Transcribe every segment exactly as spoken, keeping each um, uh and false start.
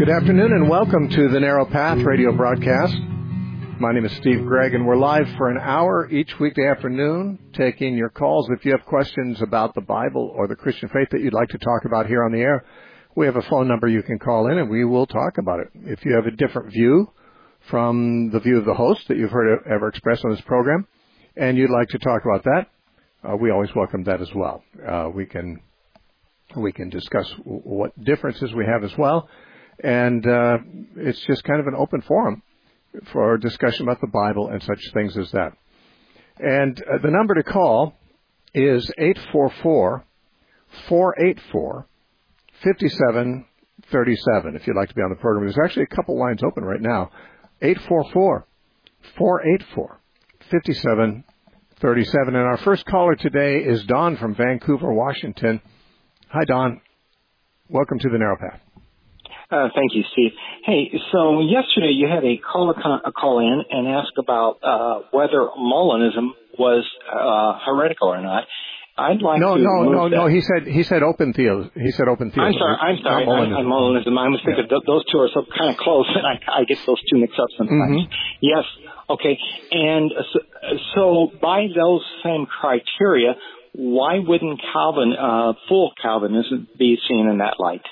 Good afternoon and welcome to the Narrow Path radio broadcast. My name is Steve Gregg and we're live for an hour each weekday afternoon taking your calls. If you have questions about the Bible or the Christian faith that you'd like to talk about here on the air, we have a phone number you can call in and we will talk about it. If you have a different view from the view of the host that you've heard ever expressed on this program and you'd like to talk about that, uh, we always welcome that as well. Uh, we can we can discuss w- what differences we have as well. And uh, it's just kind of an open forum for discussion about the Bible and such things as that. And uh, the number to call is eight four four, four eight four, five seven three seven if you'd like to be on the program. There's actually a couple lines open right now. eight four four, four eight four, five seven three seven. And our first caller today is Don from Vancouver, Washington. Hi, Don. Welcome to the Narrow Path. Uh, thank you, Steve. Hey, so yesterday you had a call, a call in and asked about uh, whether Molinism was uh, heretical or not. I'd like no, to no, move no, that. no. He said he said open theism. He said open theism. I'm sorry. I'm sorry. Molinism. I'm, I'm Molinism. I was thinking yeah. th- those two are so kind of close, and I, I get those two mixed up sometimes. Mm-hmm. Yes. Okay. And so, so by those same criteria, why wouldn't Calvin, uh, full Calvinism, be seen in that light?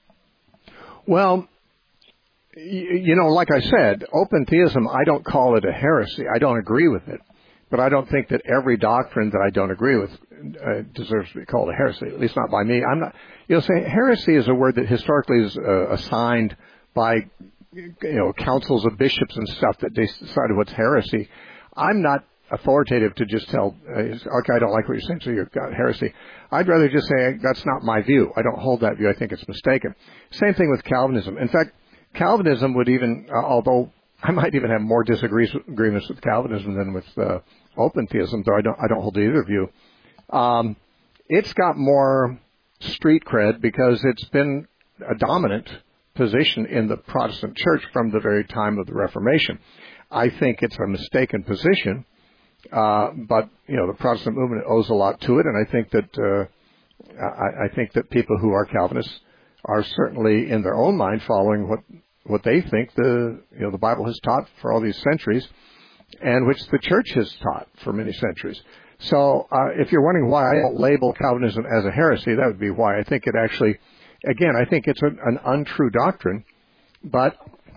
Well, you know, like I said, open theism, I don't call it a heresy. I don't agree with it. But I don't think that every doctrine that I don't agree with uh, deserves to be called a heresy, at least not by me. I'm not, you'll say heresy is a word that historically is uh, assigned by, you know, councils of bishops and stuff that they decided what's heresy. I'm not authoritative to just tell, uh, okay, I don't like what you're saying, so you've got heresy. I'd rather just say that's not my view. I don't hold that view. I think it's mistaken. Same thing with Calvinism. In fact, Calvinism would even, uh, although I might even have more disagreements with Calvinism than with uh, open theism, though I don't, I don't hold either view. Um, it's got more street cred because it's been a dominant position in the Protestant church from the very time of the Reformation. I think it's a mistaken position. Uh, but, you know, the Protestant movement owes a lot to it, and I think that, uh, I, I think that people who are Calvinists are certainly in their own mind following what, what they think the, you know, the Bible has taught for all these centuries, and which the church has taught for many centuries. So, uh, if you're wondering why I don't label Calvinism as a heresy, that would be why. I think it actually, again, I think it's an, an untrue doctrine, but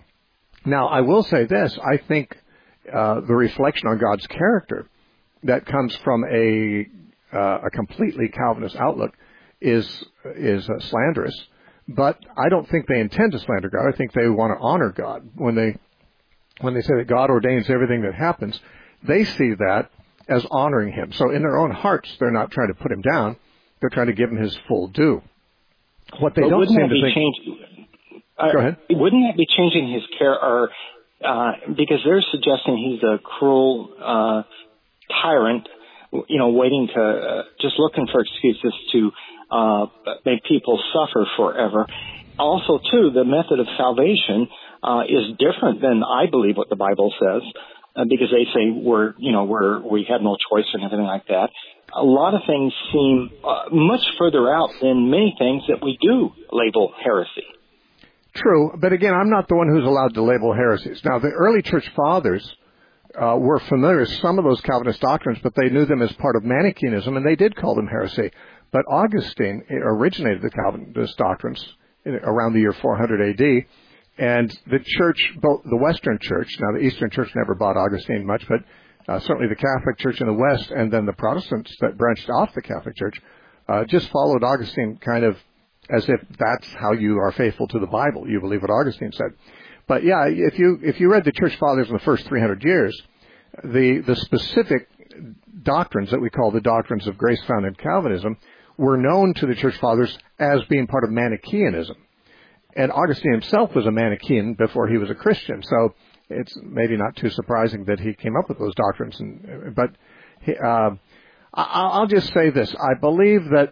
now I will say this, I think Uh, the reflection on God's character that comes from a uh, a completely Calvinist outlook is is uh, slanderous. But I don't think they intend to slander God. I think they want to honor God when they when they say that God ordains everything that happens. They see that as honoring Him. So in their own hearts, they're not trying to put Him down. They're trying to give Him His full due. What they but don't seem to think. Change, uh, Go ahead. Wouldn't that be changing His care or? Uh, because they're suggesting he's a cruel uh, tyrant, you know, waiting to, uh, just looking for excuses to uh, make people suffer forever. Also, too, the method of salvation uh, is different than I believe what the Bible says, uh, because they say we're, you know, we're we have no choice and everything like that. A lot of things seem uh, much further out than many things that we do label heresy. True, but again, I'm not the one who's allowed to label heresies. Now, the early church fathers uh, were familiar with some of those Calvinist doctrines, but they knew them as part of Manichaeism, and they did call them heresy. But Augustine originated the Calvinist doctrines in, around the year four hundred A D, and the church, both the Western Church, now the Eastern Church never bought Augustine much, but uh, certainly the Catholic Church in the West, and then the Protestants that branched off the Catholic Church, uh, just followed Augustine kind of as if that's how you are faithful to the Bible. You believe what Augustine said. But yeah, if you if you read the Church Fathers in the first three hundred years, the the specific doctrines that we call the doctrines of grace found in Calvinism were known to the Church Fathers as being part of Manichaeanism. And Augustine himself was a Manichaean before he was a Christian, so it's maybe not too surprising that he came up with those doctrines. And, but he, uh, I'll just say this. I believe that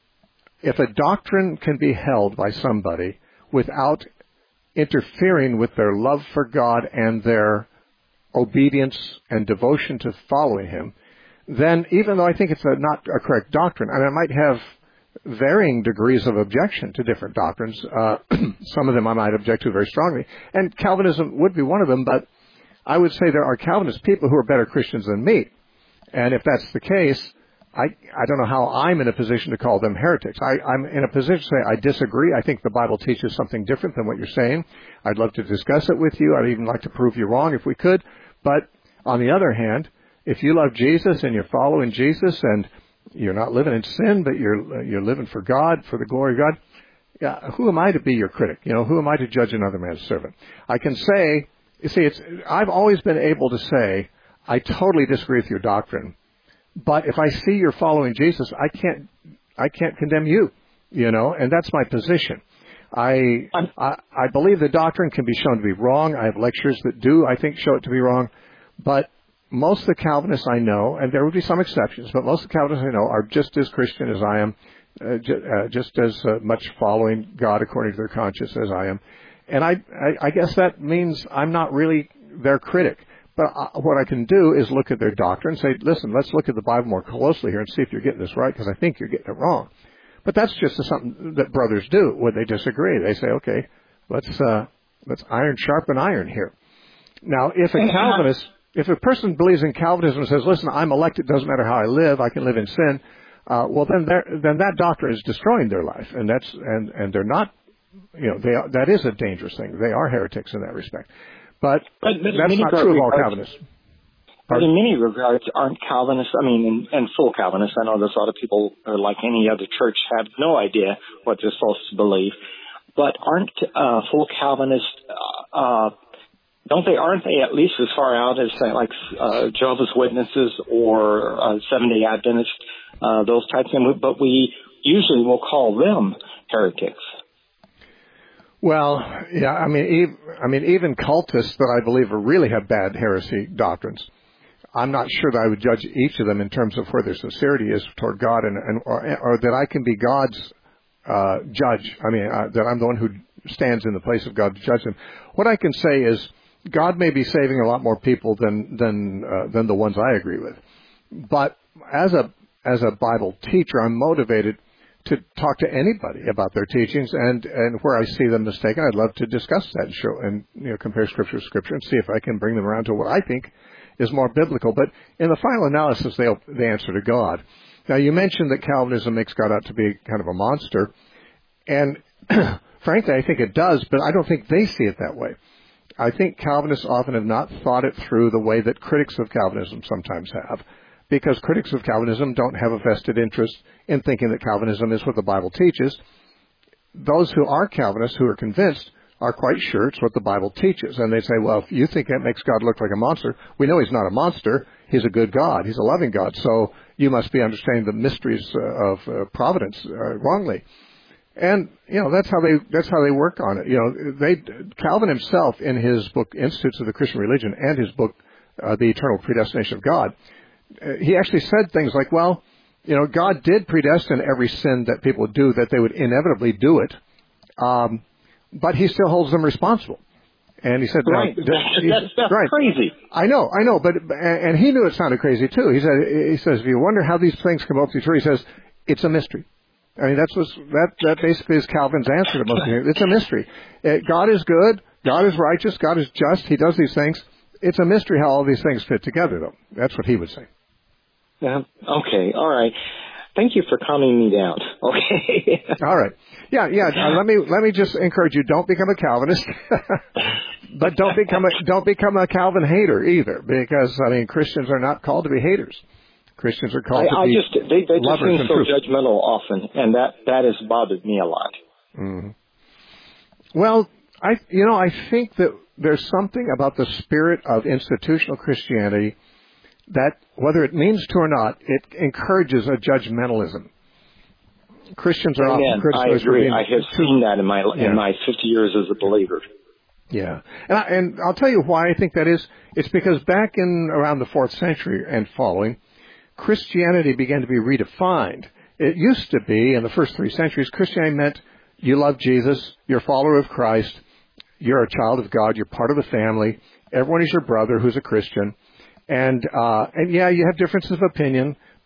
if a doctrine can be held by somebody without interfering with their love for God and their obedience and devotion to following Him, then even though I think it's a, not a correct doctrine, and it might have varying degrees of objection to different doctrines. Uh, some of them I might object to very strongly, and Calvinism would be one of them, but I would say there are Calvinist people who are better Christians than me. And if that's the case, I, I don't know how I'm in a position to call them heretics. I, I'm in a position to say I disagree. I think the Bible teaches something different than what you're saying. I'd love to discuss it with you. I'd even like to prove you wrong if we could. But on the other hand, if you love Jesus and you're following Jesus and you're not living in sin, but you're you're living for God, for the glory of God, yeah, who am I to be your critic? You know, who am I to judge another man's servant? I can say, you see, it's, I've always been able to say, I totally disagree with your doctrine, but if I see you're following Jesus, I can't, I can't condemn you, you know, and that's my position. I, I, I believe the doctrine can be shown to be wrong. I have lectures that do, I think, show it to be wrong, but most of the Calvinists I know, and there would be some exceptions, but most of the Calvinists I know are just as Christian as I am, uh, j- uh, just as uh, much following God according to their conscience as I am. And I, I, I guess that means I'm not really their critic. But uh, what I can do is look at their doctrine and say, listen, let's look at the Bible more closely here and see if you're getting this right, because I think you're getting it wrong. But that's just something that brothers do when they disagree. They say, okay, let's uh, let's iron sharpen iron here. Now, if a Calvinist, if a person believes in Calvinism and says, listen, I'm elected, doesn't matter how I live, I can live in sin, uh, well, then then that doctrine is destroying their life, and that's and and they're not, you know, they are, that is a dangerous thing. They are heretics in that respect. But, but that's not true of all Calvinists. But in many regards, aren't Calvinists, I mean, and, and full Calvinists, I know there's a lot of people, or like any other church, have no idea what they're supposed to believe. But aren't uh, full Calvinists, uh, don't they, aren't they at least as far out as, say, like uh, Jehovah's Witnesses or uh, Seventh-day Adventists, uh, those types of things? But we usually will call them heretics. Well, yeah, I mean, even, I mean, even cultists that I believe are really have bad heresy doctrines, I'm not sure that I would judge each of them in terms of where their sincerity is toward God, and, and or, or that I can be God's uh, judge. I mean, uh, that I'm the one who stands in the place of God to judge them. What I can say is, God may be saving a lot more people than than uh, than the ones I agree with. But as a as a Bible teacher, I'm motivated to talk to anybody about their teachings, and, and where I see them mistaken, I'd love to discuss that and show and you know compare Scripture to Scripture and see if I can bring them around to what I think is more biblical. But in the final analysis, they'll they answer to God. Now, you mentioned that Calvinism makes God out to be kind of a monster, and frankly, I think it does, but I don't think they see it that way. I think Calvinists often have not thought it through the way that critics of Calvinism sometimes have, because critics of Calvinism don't have a vested interest in thinking that Calvinism is what the Bible teaches. Those who are Calvinists, who are convinced, are quite sure it's what the Bible teaches. And they say, well, if you think that makes God look like a monster, we know he's not a monster. He's a good God. He's a loving God. So you must be understanding the mysteries uh, of uh, providence uh, wrongly. And, you know, that's how they, that's how they work on it. You know, they, Calvin himself in his book, Institutes of the Christian Religion, and his book, uh, The Eternal Predestination of God, uh, he actually said things like, well, you know, God did predestine every sin that people would do, that they would inevitably do it. Um, but he still holds them responsible. And he said, right. no, that's, that's, that's right. crazy. I know, I know, but, and he knew it sounded crazy too. He said, he says, if you wonder how these things come up to be true, he says, it's a mystery. I mean, that's what's, that, that basically is Calvin's answer to most of it. It's a mystery. Uh, God is good. God is righteous. God is just. He does these things. It's a mystery how all these things fit together, though. That's what he would say. Yeah. Okay. All right. Thank you for calming me down. Okay. All right. Yeah, yeah. Uh, let me let me just encourage you: don't become a Calvinist, but don't become a don't become a Calvin hater either, because I mean Christians are not called to be haters. Christians are called I, to I be just they, they just seem so truth. judgmental often, and that that has bothered me a lot. Mm-hmm. Well, I you know I think that there's something about the spirit of institutional Christianity that, whether it means to or not, it encourages a judgmentalism. Christians are Amen. often criticized. I agree. For being I have too, seen that in my yeah. in my fifty years as a believer. Yeah, and, I, and I'll tell you why I think that is. It's because back in around the fourth century and following, Christianity began to be redefined. It used to be, in the first three centuries, Christianity meant you love Jesus, you're a follower of Christ, you're a child of God, you're part of the family, everyone is your brother who's a Christian, and uh, and yeah, you have differences of opinion,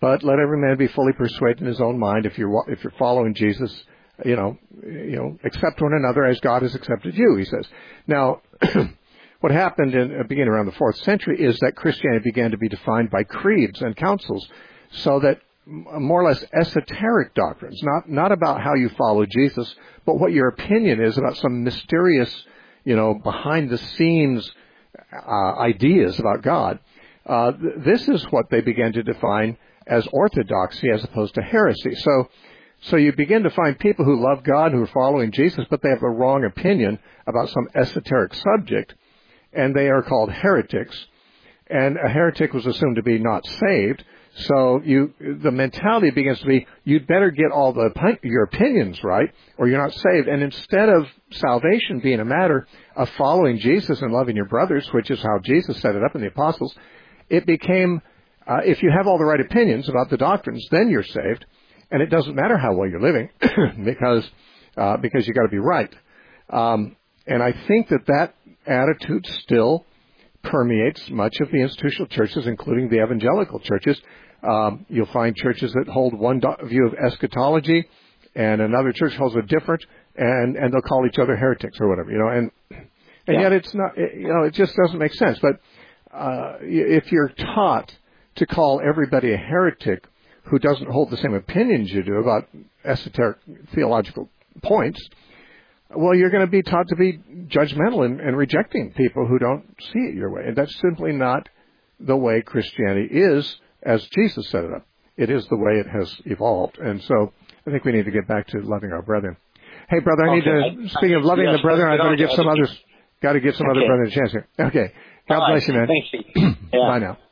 but let every man be fully persuaded in his own mind. If you're if you're following Jesus, you know, you know, accept one another as God has accepted you, he says. Now, what happened in uh, beginning around the fourth century is that Christianity began to be defined by creeds and councils, so that more or less esoteric doctrines, not not about how you follow Jesus, but what your opinion is about some mysterious, you know, behind the scenes uh, ideas about God. Uh, th- this is what they began to define as orthodoxy as opposed to heresy. So, so you begin to find people who love God, who are following Jesus, but they have a wrong opinion about some esoteric subject, and they are called heretics. And a heretic was assumed to be not saved. So you, the mentality begins to be, you'd better get all the your opinions right, or you're not saved. And instead of salvation being a matter of following Jesus and loving your brothers, which is how Jesus set it up in the apostles, it became, uh, if you have all the right opinions about the doctrines, then you're saved, and it doesn't matter how well you're living, because uh, because you got to be right. Um, and I think that that attitude still permeates much of the institutional churches, including the evangelical churches. Um, you'll find churches that hold one do- view of eschatology, and another church holds a different, and, and they'll call each other heretics or whatever, you know. And and yeah. yet it's not, it, you know, it just doesn't make sense. But uh, if you're taught to call everybody a heretic who doesn't hold the same opinions you do about esoteric theological points, well, you're going to be taught to be judgmental and, and rejecting people who don't see it your way. And that's simply not the way Christianity is as Jesus set it up. It is the way it has evolved. And so I think we need to get back to loving our brethren. Hey, brother, I need okay. to, speaking of loving yes, the brethren, I've got to give some others, got to give some okay. other brethren a chance here. Okay. God All bless right. you, man. Thank you. Yeah. Bye now.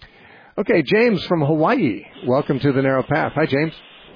Okay, James from Hawaii. Welcome to the Narrow Path. Hi, James.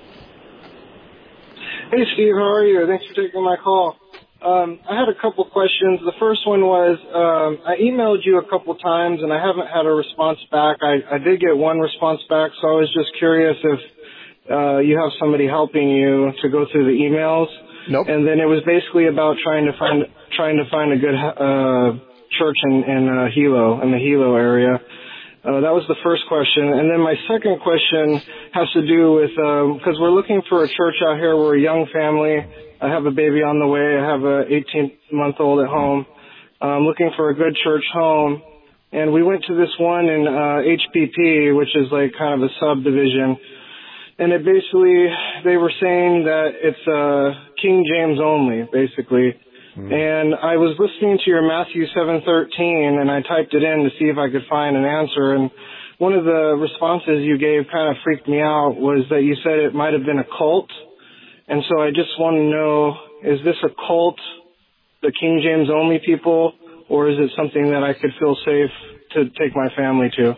Hey, Steve, how are you? Thanks for taking my call. Um, I had a couple questions. The first one was, um, I emailed you a couple times, and I haven't had a response back. I, I did get one response back, so I was just curious if uh, you have somebody helping you to go through the emails. Nope. And then it was basically about trying to find trying to find a good uh, church in, in uh, Hilo, in the Hilo area. Uh, that was the first question. And then my second question has to do with, because um, we're looking for a church out here. We're a young family. I have a baby on the way. I have a eighteen-month-old at home. I'm looking for a good church home. And we went to this one in uh, H P P, which is like kind of a subdivision. And it basically, they were saying that it's uh, King James only, basically. And I was listening to your Matthew seven thirteen, and I typed it in to see if I could find an answer. And one of the responses you gave kind of freaked me out was that you said it might have been a cult. And so I just want to know, is this a cult, the King James only people, or is it something that I could feel safe to take my family to?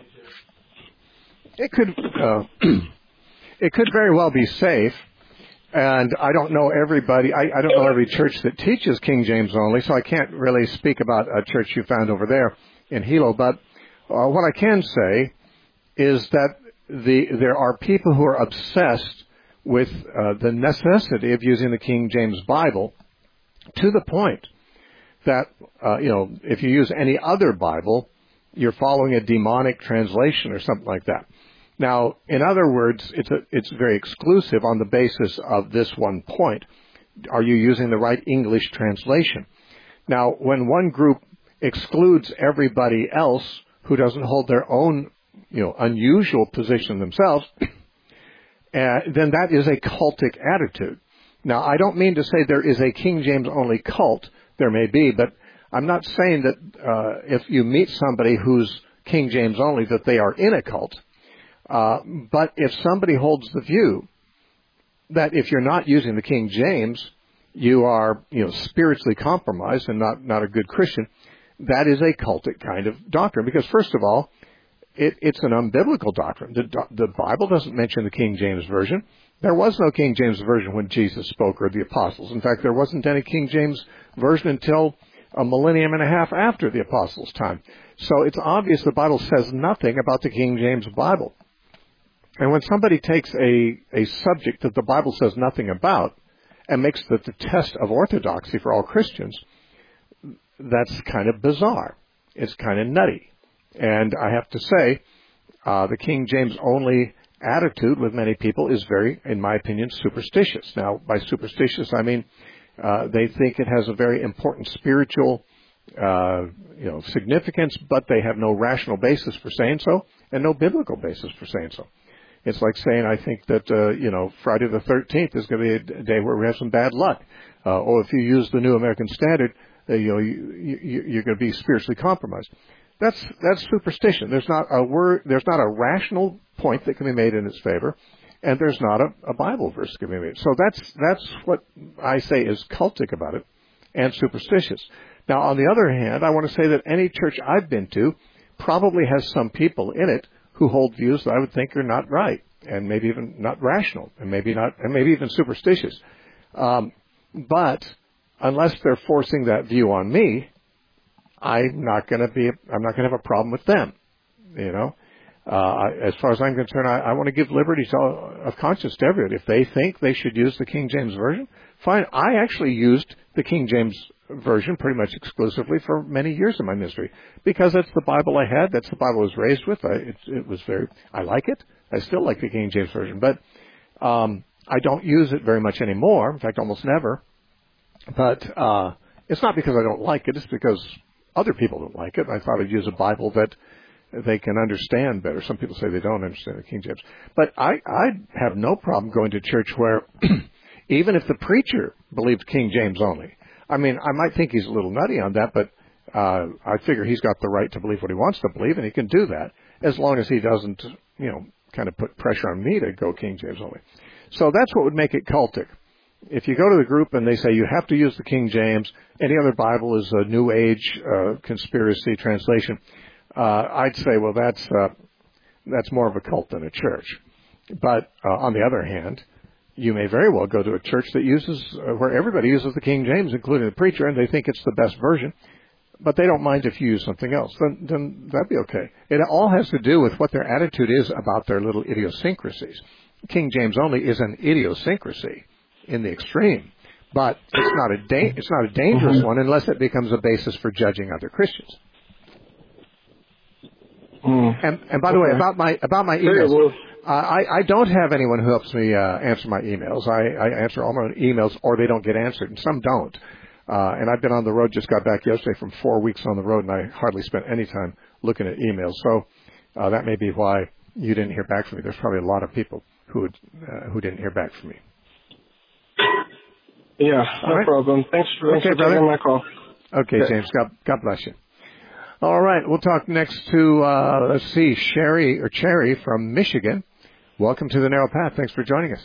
It could, uh, it could very well be safe. And I don't know everybody, I, I don't know every church that teaches King James only, so I can't really speak about a church you found over there in Hilo. But uh, what I can say is that the there are people who are obsessed with uh, the necessity of using the King James Bible to the point that, uh, you know, if you use any other Bible, you're following a demonic translation or something like that. Now, in other words, it's a, it's very exclusive on the basis of this one point. Are you using the right English translation? Now, when one group excludes everybody else who doesn't hold their own, you know, unusual position themselves, uh, then that is a cultic attitude. Now, I don't mean to say there is a King James only cult. There may be, but I'm not saying that uh, if you meet somebody who's King James only that they are in a cult. Uh, but if somebody holds the view that if you're not using the King James, you are, you know, spiritually compromised and not, not a good Christian, that is a cultic kind of doctrine. Because first of all, it, it's an unbiblical doctrine. The, the Bible doesn't mention the King James Version. There was no King James Version when Jesus spoke or the apostles. In fact, there wasn't any King James Version until a millennium and a half after the apostles' time. So it's obvious the Bible says nothing about the King James Bible. And when somebody takes a, a subject that the Bible says nothing about and makes it the test of orthodoxy for all Christians, that's kind of bizarre. It's kind of nutty. And I have to say, uh, the King James only attitude with many people is very, in my opinion, superstitious. Now, by superstitious, I mean uh, they think it has a very important spiritual, uh, you know, significance, but they have no rational basis for saying so and no biblical basis for saying so. It's like saying, I think that, uh, you know, Friday the thirteenth is going to be a day where we have some bad luck. Uh, or if you use the New American Standard, uh, you know, you, you, you're going to be spiritually compromised. That's, that's superstition. There's not a word, there's not a rational point that can be made in its favor, and there's not a, a Bible verse that can be made. So that's, that's what I say is cultic about it and superstitious. Now, on the other hand, I want to say that any church I've been to probably has some people in it who hold views that I would think are not right, and maybe even not rational, and maybe not, and maybe even superstitious. Um, but unless they're forcing that view on me, I'm not going to be, I'm not going to have a problem with them. You know, uh, as far as I'm concerned, I, I want to give liberty to, of conscience to everyone. If they think they should use the King James Version, fine. I actually used the King James Version pretty much exclusively for many years in my ministry because that's the Bible I had. That's the Bible I was raised with. I, it, it was very, I like it. I still like the King James Version, but um, I don't use it very much anymore. In fact, almost never. But uh, it's not because I don't like it. It's because other people don't like it. I thought I'd use a Bible that they can understand better. Some people say they don't understand the King James. But I, I have no problem going to church where even if the preacher believed King James only, I mean, I might think he's a little nutty on that, but uh, I figure he's got the right to believe what he wants to believe, and he can do that as long as he doesn't, you know, kind of put pressure on me to go King James only. So that's what would make it cultic. If you go to the group and they say you have to use the King James, any other Bible is a New Age uh, conspiracy translation, uh, I'd say, well, that's uh, that's more of a cult than a church. But uh, on the other hand, you may very well go to a church that uses, uh, where everybody uses the King James, including the preacher, and they think it's the best version, but they don't mind if you use something else. Then, then that'd be okay. It all has to do with what their attitude is about their little idiosyncrasies. King James only is an idiosyncrasy in the extreme, but it's not a da- it's not a dangerous mm-hmm. one unless it becomes a basis for judging other Christians. Mm. And, and by the okay. way, about my about my emails. Uh, I, I don't have anyone who helps me uh, answer my emails. I, I answer all my own emails, or they don't get answered, and some don't. Uh, and I've been on the road, just got back yesterday from four weeks on the road, and I hardly spent any time looking at emails. So uh, that may be why you didn't hear back from me. There's probably a lot of people who would, uh, who didn't hear back from me. Yeah, no right. problem. Thanks for, okay, for taking my call. Okay, okay, James. God, God bless you. All right, we'll talk next to, uh, let's see, Sherry or Cherry from Michigan. Welcome to the Narrow Path. Thanks for joining us.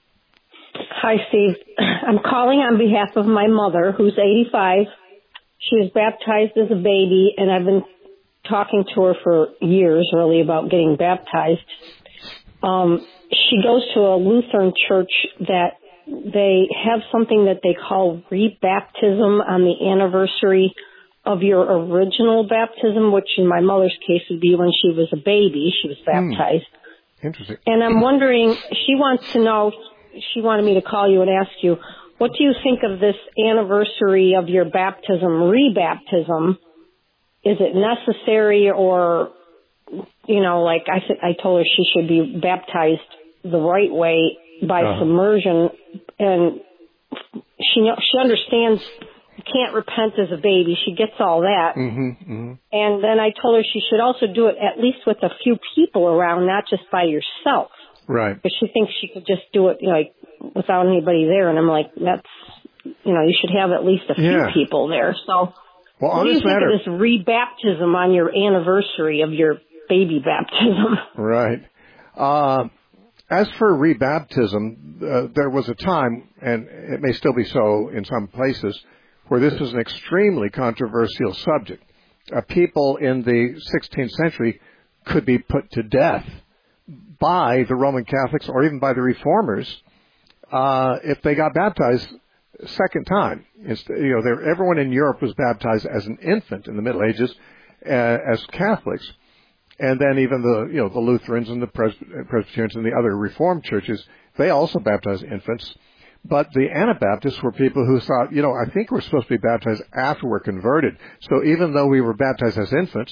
Hi, Steve. I'm calling on behalf of my mother, who's eighty-five. She was baptized as a baby, and I've been talking to her for years, really, about getting baptized. Um, she goes to a Lutheran church that they have something that they call rebaptism on the anniversary of your original baptism, which in my mother's case would be when she was a baby. She was baptized. Hmm. Interesting. And I'm wondering, she wants to know, she wanted me to call you and ask you, what do you think of this anniversary of your baptism, rebaptism? Is it necessary, or, you know, like I said, I told her she should be baptized the right way by uh-huh. submersion, and she she understands you can't repent as a baby. She gets all that. Mm-hmm, mm-hmm. And then I told her she should also do it at least with a few people around, not just by yourself. Right. Because she thinks she could just do it, you know, like, without anybody there. And I'm like, that's, you know, you should have at least a few yeah. people there. So well, what on do you this think matter, of this rebaptism on your anniversary of your baby baptism? Right. Uh, as for rebaptism, uh, there was a time, and it may still be so in some places, where this was an extremely controversial subject. Uh, people in the sixteenth century could be put to death by the Roman Catholics or even by the Reformers uh, if they got baptized a second time. It's, you know, there, everyone in Europe was baptized as an infant in the Middle Ages uh, as Catholics, and then even the you know the Lutherans and the Pres- Presbyterians and the other Reformed churches, they also baptized infants. But the Anabaptists were people who thought, you know, I think we're supposed to be baptized after we're converted. So even though we were baptized as infants,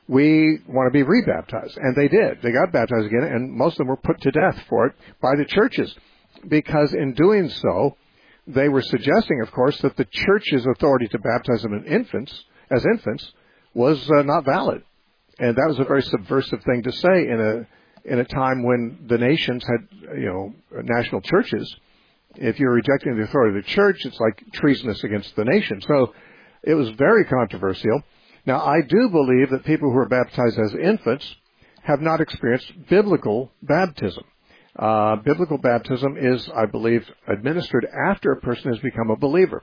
we want to be rebaptized. And they did. They got baptized again, and most of them were put to death for it by the churches. Because in doing so, they were suggesting, of course, that the church's authority to baptize them in infants, as infants, was uh, not valid. And that was a very subversive thing to say in a in a time when the nations had, you know, national churches. If you're rejecting the authority of the church, it's like treasonous against the nation. So it was very controversial. Now, I do believe that people who are baptized as infants have not experienced biblical baptism. Uh, biblical baptism is, I believe, administered after a person has become a believer.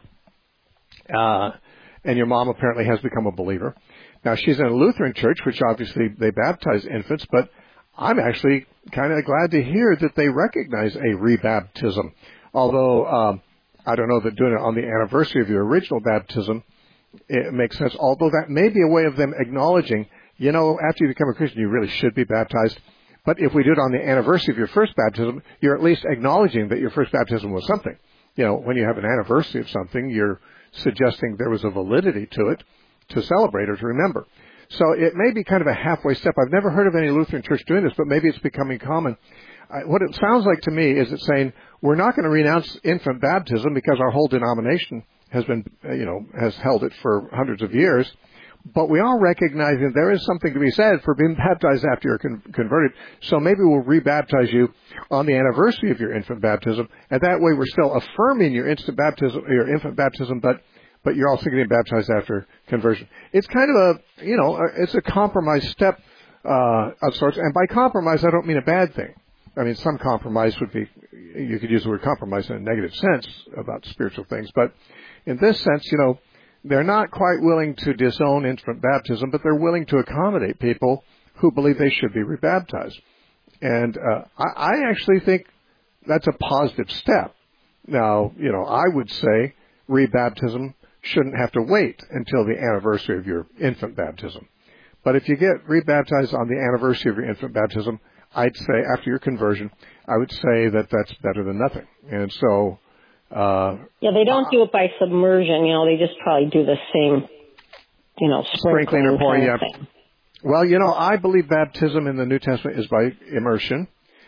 Uh, and your mom apparently has become a believer. Now, she's in a Lutheran church, which obviously they baptize infants, but I'm actually kind of glad to hear that they recognize a rebaptism. Although, um, I don't know that doing it on the anniversary of your original baptism, it makes sense. Although that may be a way of them acknowledging, you know, after you become a Christian, you really should be baptized. But if we do it on the anniversary of your first baptism, you're at least acknowledging that your first baptism was something. You know, when you have an anniversary of something, you're suggesting there was a validity to it to celebrate or to remember. So it may be kind of a halfway step. I've never heard of any Lutheran church doing this, but maybe it's becoming common. I, what it sounds like to me is it's saying we're not going to renounce infant baptism because our whole denomination has been, you know, has held it for hundreds of years. But we are recognizing there is something to be said for being baptized after you're con- converted. So maybe we'll rebaptize you on the anniversary of your infant baptism, and that way we're still affirming your instant baptism, your infant baptism, but but you're also getting baptized after conversion. It's kind of a, you know, it's a compromise step uh, of sorts. And by compromise, I don't mean a bad thing. I mean, some compromise would be, you could use the word compromise in a negative sense about spiritual things. But in this sense, you know, they're not quite willing to disown infant baptism, but they're willing to accommodate people who believe they should be rebaptized. And uh, I, I actually think that's a positive step. Now, you know, I would say rebaptism shouldn't have to wait until the anniversary of your infant baptism. But if you get rebaptized on the anniversary of your infant baptism, I'd say after your conversion, I would say that that's better than nothing. And so... Uh, yeah, they don't do it by submersion. You know, they just probably do the same, you know, sprinkling or pouring. Yeah. Thing. Well, you know, I believe baptism in the New Testament is by immersion.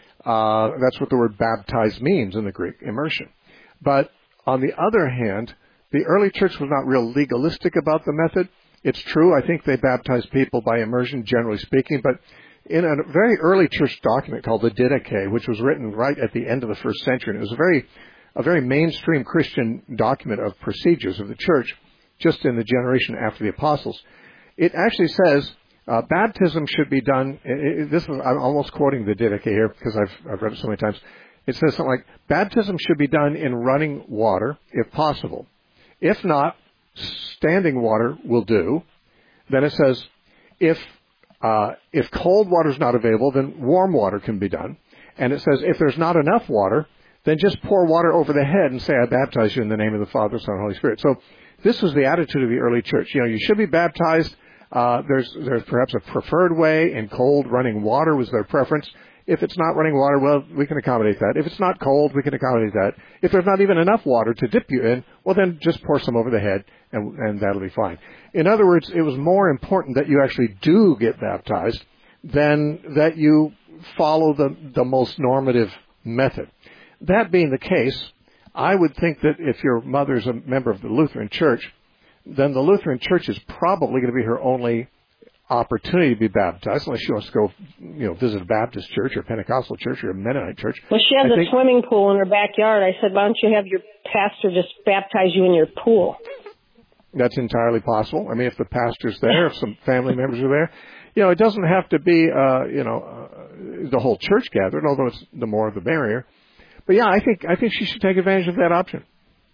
Uh, that's what the word baptize means in the Greek, immersion. But on the other hand, the early church was not real legalistic about the method. It's true, I think they baptized people by immersion, generally speaking, but in a very early church document called the Didache, which was written right at the end of the first century, and it was a very a very mainstream Christian document of procedures of the church, just in the generation after the apostles. It actually says uh, baptism should be done. It, it, this is, I'm almost quoting the Didache here because I've, I've read it so many times. It says something like, baptism should be done in running water, if possible. If not, standing water will do. Then it says, if uh, if cold water is not available, then warm water can be done. And it says, if there's not enough water, then just pour water over the head and say, I baptize you in the name of the Father, Son, and Holy Spirit. So this was the attitude of the early church. You know, you should be baptized. Uh, there's there's perhaps a preferred way, and cold running water was their preference. If it's not running water, well, we can accommodate that. If it's not cold, we can accommodate that. If there's not even enough water to dip you in, well, then just pour some over the head, and, and that'll be fine. In other words, it was more important that you actually do get baptized than that you follow the, the most normative method. That being the case, I would think that if your mother's a member of the Lutheran Church, then the Lutheran Church is probably going to be her only opportunity to be baptized, unless she wants to go, you know, visit a Baptist church or a Pentecostal church or a Mennonite church. Well, she has I a think, swimming pool in her backyard. I said, why don't you have your pastor just baptize you in your pool? That's entirely possible. I mean, if the pastor's there, if some family members are there, you know, it doesn't have to be, uh, you know, uh, the whole church gathered, although it's the more the merrier. But yeah, I think I think she should take advantage of that option.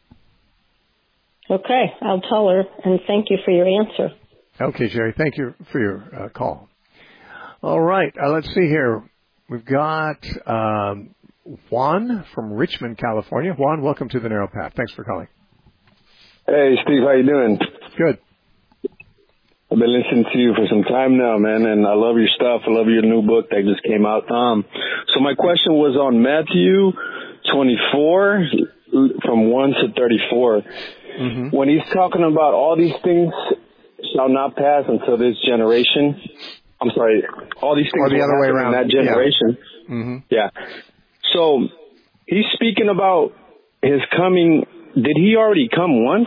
Okay, I'll tell her, and thank you for your answer. Okay, Jerry, thank you for your uh, call. All right, uh, let's see here. We've got um, Juan from Richmond, California. Juan, welcome to the Narrow Path. Thanks for calling. Hey, Steve, how you doing? Good. I've been listening to you for some time now, man, and I love your stuff. I love your new book that just came out. Um, so my question was on Matthew twenty-four, from one to thirty-four. Mm-hmm. When he's talking about all these things shall not pass until this generation. I'm sorry, all these things or the will other way happen around. in that generation. Yeah. Mm-hmm. yeah. So he's speaking about his coming. Did he already come once?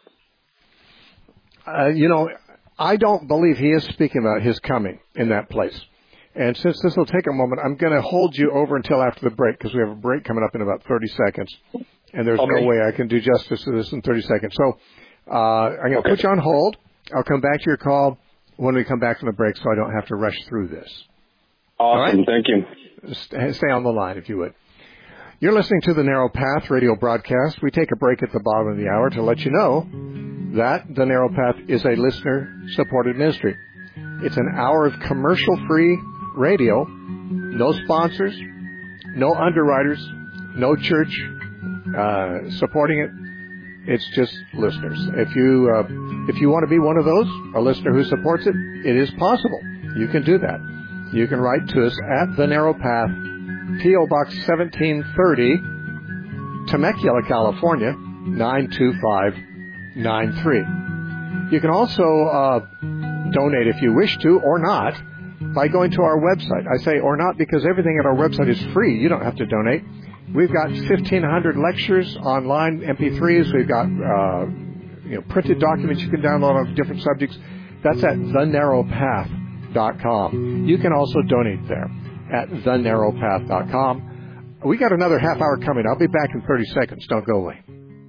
Uh, you know, I don't believe he is speaking about his coming in that place. And since this will take a moment, I'm going to hold you over until after the break, because we have a break coming up in about thirty seconds. And there's okay. no way I can do justice to this in thirty seconds. So uh, I'm going to okay. put you on hold. I'll come back to your call when we come back from the break, so I don't have to rush through this. Awesome. Right? Thank you. Stay on the line, if you would. You're listening to the Narrow Path radio broadcast. We take a break at the bottom of the hour to let you know that the Narrow Path is a listener-supported ministry. It's an hour of commercial-free radio, no sponsors, no underwriters, no church uh, supporting it. It's just listeners. If you uh, if you want to be one of those, a listener who supports it, it is possible. You can do that. You can write to us at The Narrow Path, P O. Box seventeen thirty, Temecula, California, nine two five nine three. You can also uh, donate if you wish to, or not, by going to our website. I say or not because everything at our website is free. You don't have to donate. We've got fifteen hundred lectures online, M P threes. We've got uh, you know, printed documents you can download on different subjects. That's at the narrow path dot com. You can also donate there at the narrow path dot com. We got another half hour coming. I'll be back in thirty seconds. Don't go away.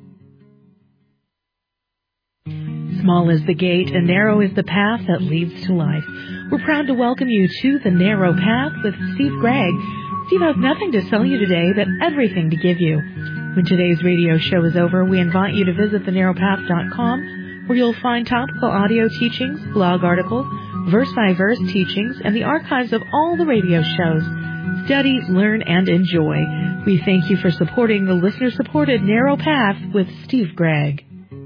Small is the gate and narrow is the path that leads to life. We're proud to welcome you to The Narrow Path with Steve Gregg. Steve has nothing to sell you today, but everything to give you. When today's radio show is over, we invite you to visit the narrow path dot com, where you'll find topical audio teachings, blog articles, verse-by-verse teachings, and the archives of all the radio shows. Study, learn, and enjoy. We thank you for supporting the listener-supported Narrow Path with Steve Gregg.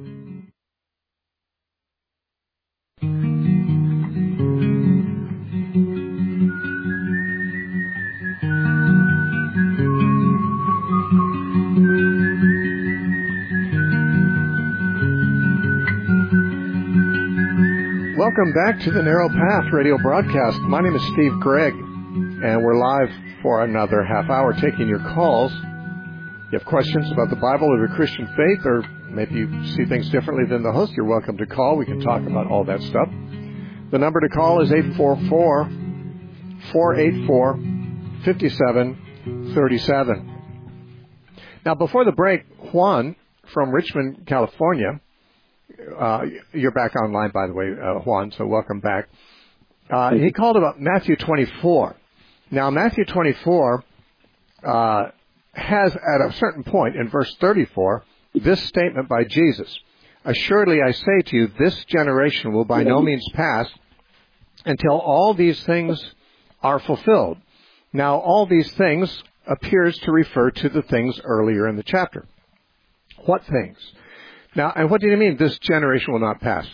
Welcome back to the Narrow Path radio broadcast. My name is Steve Gregg, and we're live for another half hour taking your calls. If you have questions about the Bible or the Christian faith, or maybe you see things differently than the host, you're welcome to call. We can talk about all that stuff. The number to call is eight four four, four eight four, five seven three seven. Now, before the break, Juan from Richmond, California, Uh, you're back online, by the way, uh, Juan, so welcome back. Uh, he called about Matthew twenty-four. Now, Matthew twenty-four uh, has, at a certain point in verse thirty-four, this statement by Jesus. Assuredly, I say to you, this generation will by no means pass until all these things are fulfilled. Now, all these things appears to refer to the things earlier in the chapter. What things? Now, and what do you mean this generation will not pass?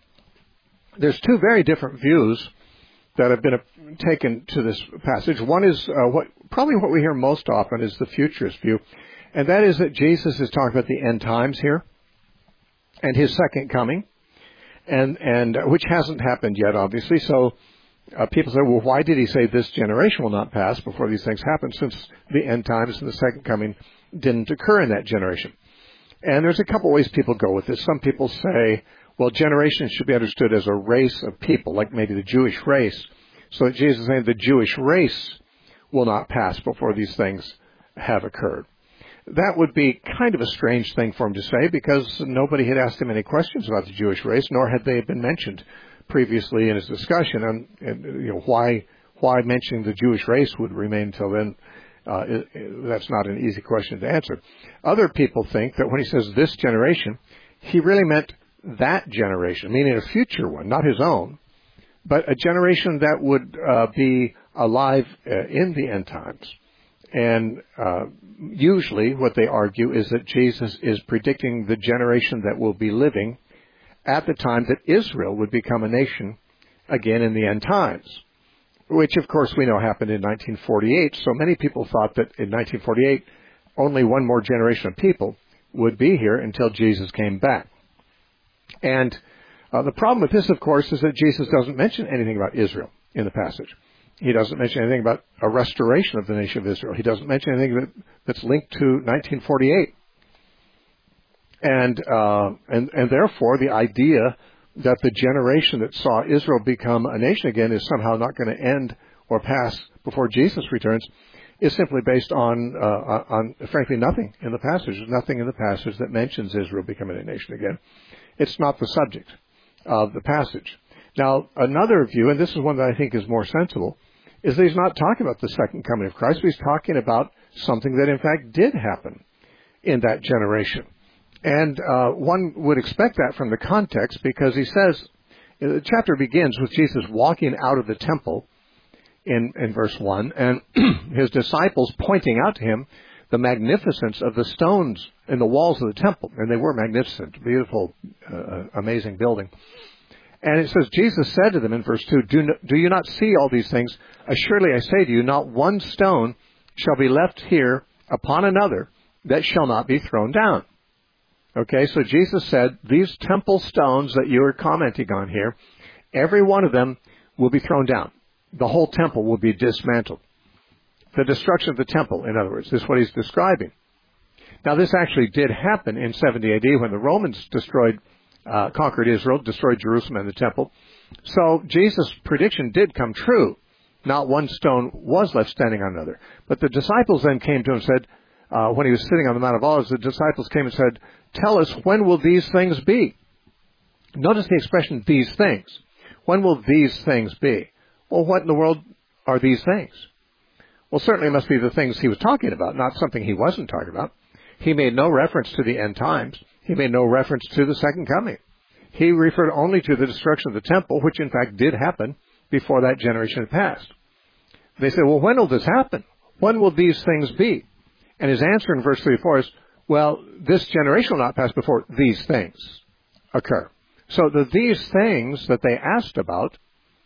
There's two very different views that have been taken to this passage. One is uh, what probably what we hear most often is the futurist view, and that is that Jesus is talking about the end times here and his second coming, and and uh, which hasn't happened yet, obviously. So uh, people say, well, why did he say this generation will not pass before these things happen, since the end times and the second coming didn't occur in that generation? And there's a couple ways people go with this. Some people say, well, generations should be understood as a race of people, like maybe the Jewish race. So that Jesus is saying the Jewish race will not pass before these things have occurred. That would be kind of a strange thing for him to say, because nobody had asked him any questions about the Jewish race, nor had they been mentioned previously in his discussion. And, and you know, why why mentioning the Jewish race would remain until then? Uh, it, it, that's not an easy question to answer. Other people think that when he says this generation, he really meant that generation, meaning a future one, not his own, but a generation that would uh, be alive uh, in the end times. And uh, usually what they argue is that Jesus is predicting the generation that will be living at the time that Israel would become a nation again in the end times, which, of course, we know happened in nineteen forty-eight. So many people thought that in nineteen forty-eight, only one more generation of people would be here until Jesus came back. And Uh, the problem with this, of course, is that Jesus doesn't mention anything about Israel in the passage. He doesn't mention anything about a restoration of the nation of Israel. He doesn't mention anything that, that's linked to nineteen forty-eight. And, uh, and, and therefore, the idea that the generation that saw Israel become a nation again is somehow not going to end or pass before Jesus returns is simply based on, uh, on, frankly, nothing in the passage. There's nothing in the passage that mentions Israel becoming a nation again. It's not the subject of the passage. Now, another view, and this is one that I think is more sensible, is that he's not talking about the second coming of Christ, but he's talking about something that in fact did happen in that generation. And uh, one would expect that from the context, because he says, the chapter begins with Jesus walking out of the temple in, in verse one, and his disciples pointing out to him the magnificence of the stones in the walls of the temple. And they were magnificent, beautiful, uh, amazing building. And it says, Jesus said to them in verse two, do, no, do you not see all these things? Assuredly I say to you, not one stone shall be left here upon another that shall not be thrown down. Okay, so Jesus said, these temple stones that you are commenting on here, every one of them will be thrown down. The whole temple will be dismantled. The destruction of the temple, in other words, is what he's describing. Now, this actually did happen in seventy A D when the Romans destroyed, uh, conquered Israel, destroyed Jerusalem and the temple. So Jesus' prediction did come true. Not one stone was left standing on another. But the disciples then came to him and said, uh, when he was sitting on the Mount of Olives, the disciples came and said, tell us, when will these things be? Notice the expression, these things. When will these things be? Well, what in the world are these things? Well, certainly it must be the things he was talking about, not something he wasn't talking about. He made no reference to the end times. He made no reference to the second coming. He referred only to the destruction of the temple, which in fact did happen before that generation had passed. They said, well, when will this happen? When will these things be? And his answer in verse thirty-four is, well, this generation will not pass before these things occur. So the these things that they asked about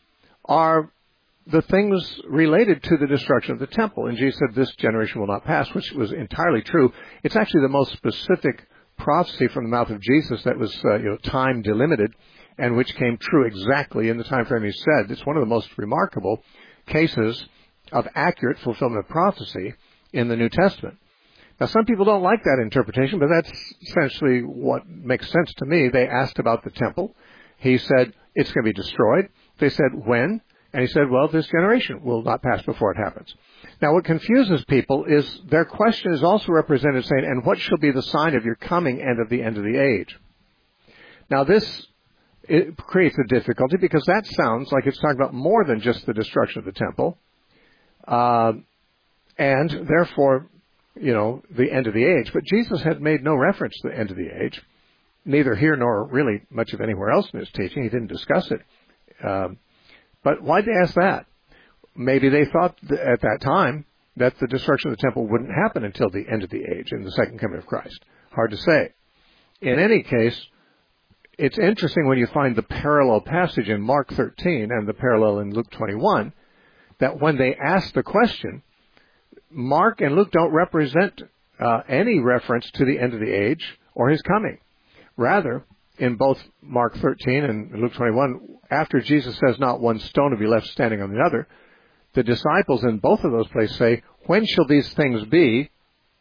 are the things related to the destruction of the temple. And Jesus said, this generation will not pass, which was entirely true. It's actually the most specific prophecy from the mouth of Jesus that was uh, you know, time delimited and which came true exactly in the time frame he said. It's one of the most remarkable cases of accurate fulfillment of prophecy in the New Testament. Now, some people don't like that interpretation, but that's essentially what makes sense to me. They asked about the temple. He said, it's going to be destroyed. They said, when? And he said, well, this generation will not pass before it happens. Now, what confuses people is their question is also represented saying, and what shall be the sign of your coming and of the end of the age? Now, this it creates a difficulty because that sounds like it's talking about more than just the destruction of the temple. Uh, and therefore, you know, the end of the age. But Jesus had made no reference to the end of the age, neither here nor really much of anywhere else in his teaching. He didn't discuss it. Um, but why'd they ask that? Maybe they thought th- at that time that the destruction of the temple wouldn't happen until the end of the age in the second coming of Christ. Hard to say. In any case, it's interesting when you find the parallel passage in Mark thirteen and the parallel in Luke twenty-one, that when they ask the question, Mark and Luke don't represent uh, any reference to the end of the age or his coming. Rather, in both Mark thirteen and Luke twenty-one, after Jesus says not one stone will be left standing on the other, the disciples in both of those places say, when shall these things be?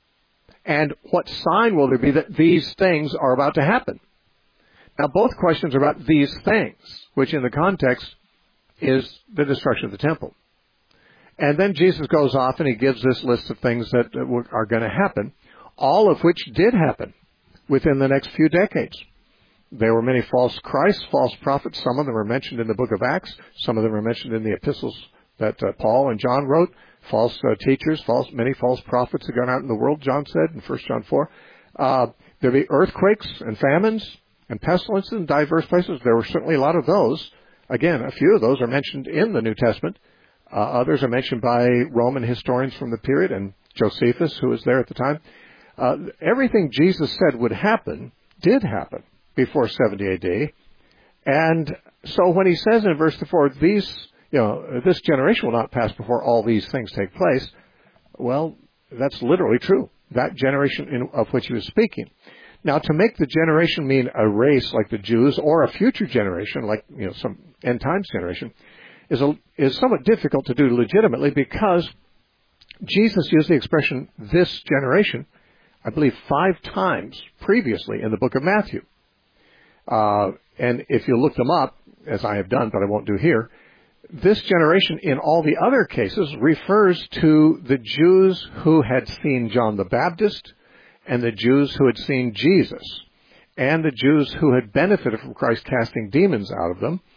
And what sign will there be that these things are about to happen? Now, both questions are about these things, which in the context is the destruction of the temple. And then Jesus goes off and he gives this list of things that are going to happen, all of which did happen within the next few decades. There were many false Christs, false prophets. Some of them are mentioned in the book of Acts. Some of them are mentioned in the epistles that uh, Paul and John wrote. False uh, teachers, false many false prophets have gone out in the world, John said in First John four. Uh, there'll be earthquakes and famines and pestilences in diverse places. There were certainly a lot of those. Again, a few of those are mentioned in the New Testament. Uh, others are mentioned by Roman historians from the period and Josephus, who was there at the time. Uh, everything Jesus said would happen did happen before seventy A D. And so when he says in verse four, these, you know, this generation will not pass before all these things take place, well, that's literally true. That generation in, of which he was speaking. Now, to make the generation mean a race like the Jews or a future generation like, you know, some end times generation is a, is somewhat difficult to do legitimately, because Jesus used the expression "this generation," I believe, five times previously in the book of Matthew. Uh, and if you look them up, as I have done, but I won't do here, this generation in all the other cases refers to the Jews who had seen John the Baptist, and the Jews who had seen Jesus, and the Jews who had benefited from Christ casting demons out of them,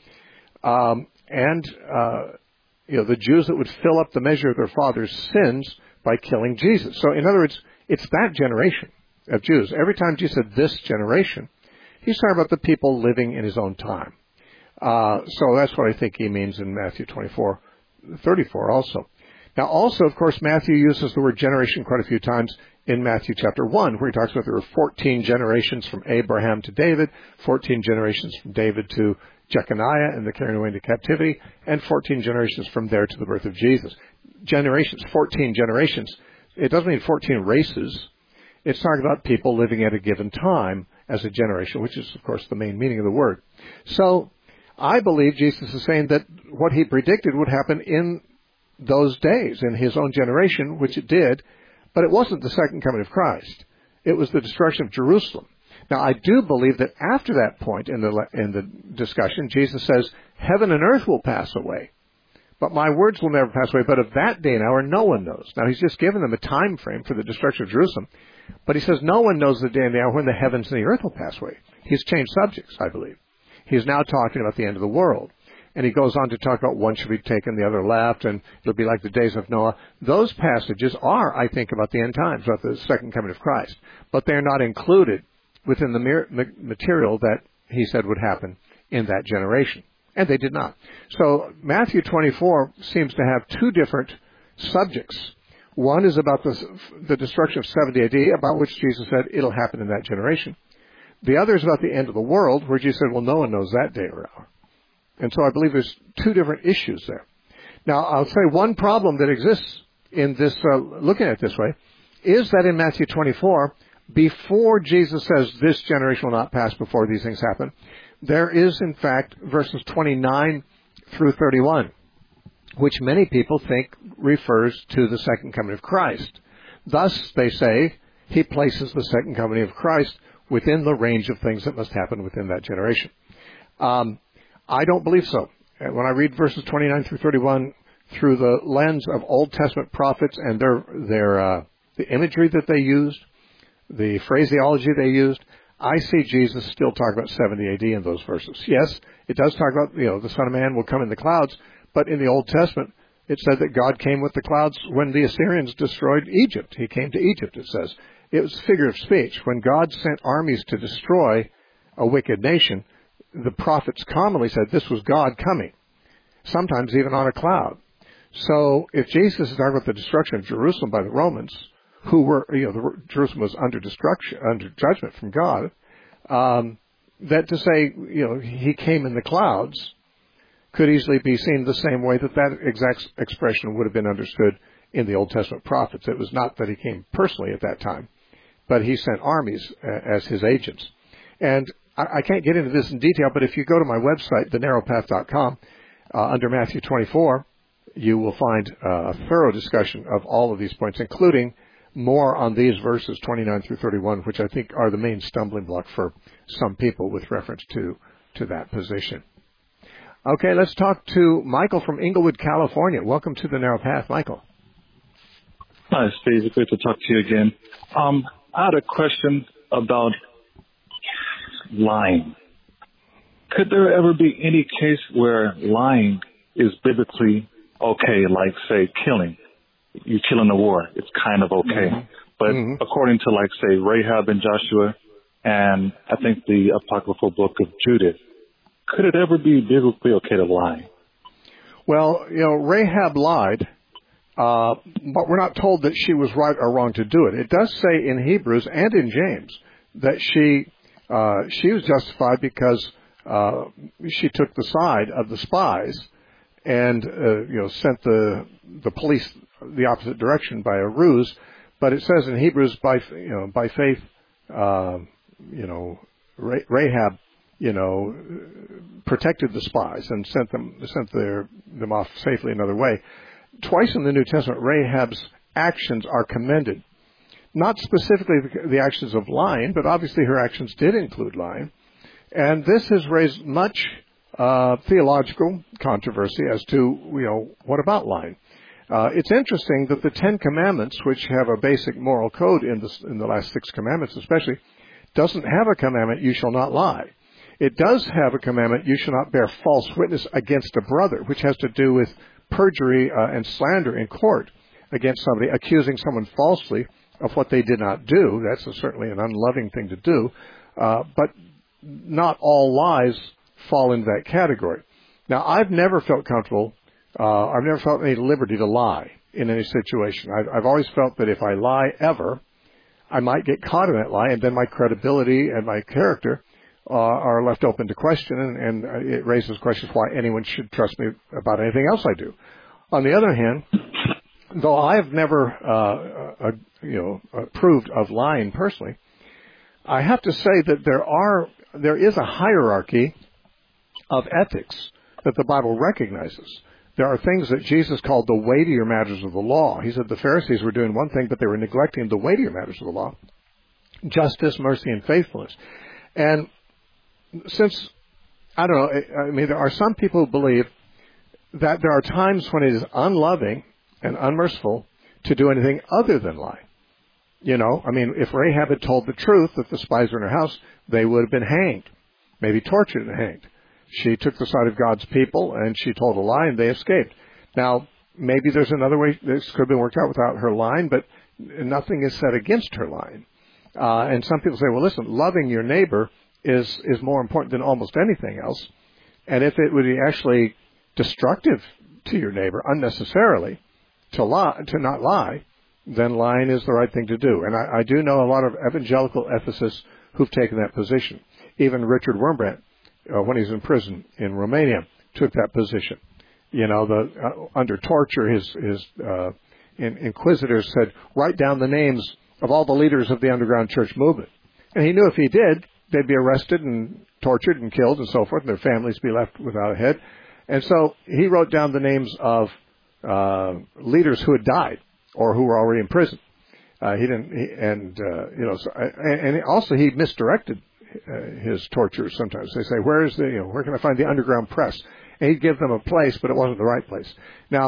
um, and uh, you know, the Jews that would fill up the measure of their father's sins by killing Jesus. So, in other words, it's that generation of Jews. Every time Jesus said "this generation," he's talking about the people living in his own time. Uh, so that's what I think he means in Matthew twenty-four thirty-four also. Now, also, of course, Matthew uses the word generation quite a few times in Matthew chapter one, where he talks about there were fourteen generations from Abraham to David, fourteen generations from David to Jeconiah and the carrying away into captivity, and fourteen generations from there to the birth of Jesus. Generations, fourteen generations. It doesn't mean fourteen races. It's talking about people living at a given time as a generation, which is, of course, the main meaning of the word. So, I believe Jesus is saying that what he predicted would happen in those days, in his own generation, which it did, but it wasn't the second coming of Christ. It was the destruction of Jerusalem. Now, I do believe that after that point in the in the discussion, Jesus says, "Heaven and earth will pass away, but my words will never pass away. But of that day and hour, no one knows." Now, he's just given them a time frame for the destruction of Jerusalem, but he says no one knows the day and the hour when the heavens and the earth will pass away. He's changed subjects, I believe. He's now talking about the end of the world. And he goes on to talk about one should be taken, the other left, and it'll be like the days of Noah. Those passages are, I think, about the end times, about the second coming of Christ. But they're not included within the material that he said would happen in that generation. And they did not. So Matthew twenty-four seems to have two different subjects. One is about the, the destruction of seventy A D, about which Jesus said it'll happen in that generation. The other is about the end of the world, where Jesus said, well, no one knows that day or hour. And so I believe there's two different issues there. Now, I'll say one problem that exists in this, uh, looking at it this way, is that in Matthew twenty-four, before Jesus says this generation will not pass before these things happen, there is, in fact, verses twenty-nine through thirty-one, which many people think refers to the second coming of Christ. Thus, they say, he places the second coming of Christ within the range of things that must happen within that generation. Um, I don't believe so. When I read verses twenty-nine through thirty-one through the lens of Old Testament prophets and their their uh, the imagery that they used, the phraseology they used, I see Jesus still talking about seventy A D in those verses. Yes, it does talk about, you know, the Son of Man will come in the clouds, but in the Old Testament, it said that God came with the clouds when the Assyrians destroyed Egypt. He came to Egypt, it says. It was a figure of speech. When God sent armies to destroy a wicked nation, the prophets commonly said this was God coming, sometimes even on a cloud. So if Jesus is talking about the destruction of Jerusalem by the Romans, who were, you know, the, Jerusalem was under destruction, under judgment from God, um, that to say, you know, he came in the clouds could easily be seen the same way that that exact expression would have been understood in the Old Testament prophets. It was not that he came personally at that time, but he sent armies uh, as his agents. And I, I can't get into this in detail, but if you go to my website, the narrow path dot com, uh, under Matthew twenty-four, you will find uh, a thorough discussion of all of these points, including more on these verses twenty-nine through thirty-one, which I think are the main stumbling block for some people with reference to, to that position. Okay, let's talk to Michael from Inglewood, California. Welcome to the Narrow Path, Michael. Hi, Steve. It's great to talk to you again. Um, I had a question about lying. Could there ever be any case where lying is biblically okay, like, say, killing? You kill in a war, it's kind of okay. Mm-hmm. But mm-hmm. according to, like, say, Rahab and Joshua, and I think the apocryphal book of Judith, could it ever be biblically okay to lie? Well, you know, Rahab lied, uh, but we're not told that she was right or wrong to do it. It does say in Hebrews and in James that she uh, she was justified because uh, she took the side of the spies and uh, you know sent the the police the opposite direction by a ruse. But it says in Hebrews by you know by faith uh, you know, Rahab, you know, protected the spies and sent them sent their, them off safely another way. Twice in the New Testament, Rahab's actions are commended. Not specifically the, the actions of lying, but obviously her actions did include lying. And this has raised much uh, theological controversy as to, you know, what about lying? Uh, it's interesting that the Ten Commandments, which have a basic moral code in the, in the last six commandments especially, doesn't have a commandment, you shall not lie. It does have a commandment, you shall not bear false witness against a brother, which has to do with perjury uh, and slander in court against somebody, accusing someone falsely of what they did not do. That's a, certainly an unloving thing to do. Uh, but not all lies fall into that category. Now, I've never felt comfortable, uh, I've never felt any liberty to lie in any situation. I've, I've always felt that if I lie ever, I might get caught in that lie, and then my credibility and my character uh, are left open to question, and, and it raises questions why anyone should trust me about anything else I do. On the other hand, though I have never, uh, uh, you know, approved of lying personally, I have to say that there are, there is a hierarchy of ethics that the Bible recognizes. There are things that Jesus called the weightier matters of the law. He said the Pharisees were doing one thing, but they were neglecting the weightier matters of the law: justice, mercy, and faithfulness. And since, I don't know, I mean, there are some people who believe that there are times when it is unloving and unmerciful to do anything other than lie. You know, I mean, if Rahab had told the truth that the spies were in her house, they would have been hanged, maybe tortured and hanged. She took the side of God's people, and she told a lie, and they escaped. Now, maybe there's another way this could have been worked out without her lying, but nothing is said against her lying. Uh, and some people say, well, listen, loving your neighbor is is more important than almost anything else. And if it would be actually destructive to your neighbor unnecessarily to lie, to not lie, then lying is the right thing to do. And I, I do know a lot of evangelical ethicists who've taken that position. Even Richard Wurmbrand, Uh, when he's in prison in Romania, took that position. You know, the uh, under torture, his his uh, in, inquisitors said, write down the names of all the leaders of the underground church movement. And he knew if he did, they'd be arrested and tortured and killed and so forth, and their families be left without a head. And so he wrote down the names of uh, leaders who had died or who were already in prison. Uh, he didn't, he, and uh, you know, so, and, and also he misdirected Uh, his torturers sometimes. They say, where is the, you know, where can I find the underground press? And he'd give them a place, but it wasn't the right place. Now,